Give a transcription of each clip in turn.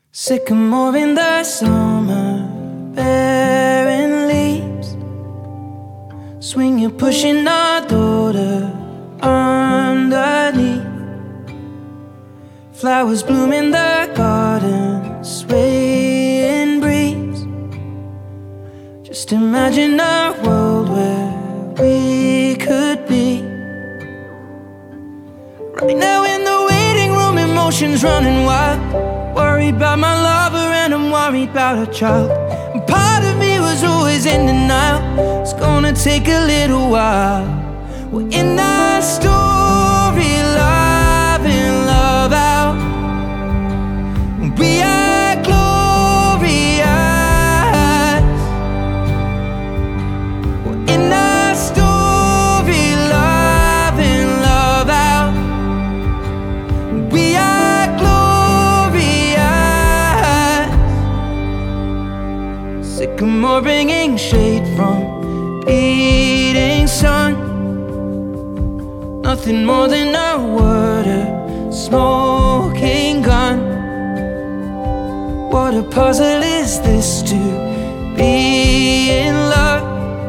Sycamore in the summer, bearing leaves, swinging, pushing our daughter underneath. Flowers bloom in the garden, swaying breeze. Just imagine a world where we could be. Right now in the waiting room, emotions running wild. Worried about my lover and I'm worried about a child. And part of me was always in denial. It's gonna take a little while. We're in our story, love in, love out. We are glorious. We're in our story, love in, love out. We are glorious. Sycamore bringing shade from beating sun. Nothing more than a word, a smoking gun. What a puzzle is this to be in love,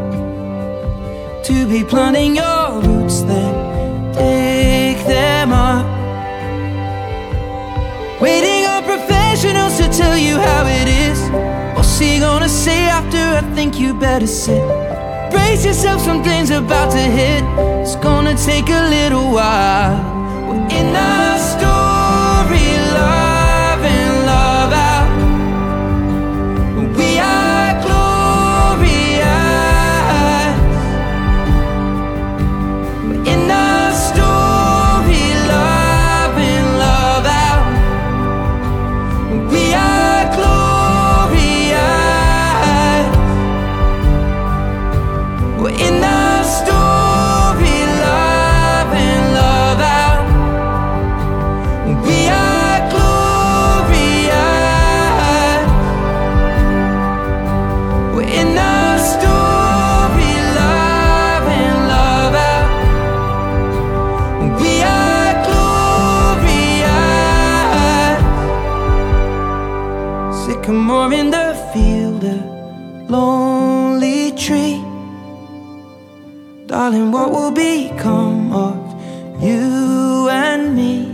to be planting your roots then dig them up, waiting on professionals to tell you how it is. What's he gonna say after? I think you better sit. Brace yourself, something's about to hit. It's gonna take a little while. We're in our story, love in, love out. We are glorious. We're in our story, love in, love out. We are glorious. We're in our story, love in, love out. We are glorious. We're in our story, love in, love out. We are glorious. Sycamore in the field, a lonely tree. Darling, what will become of you and me?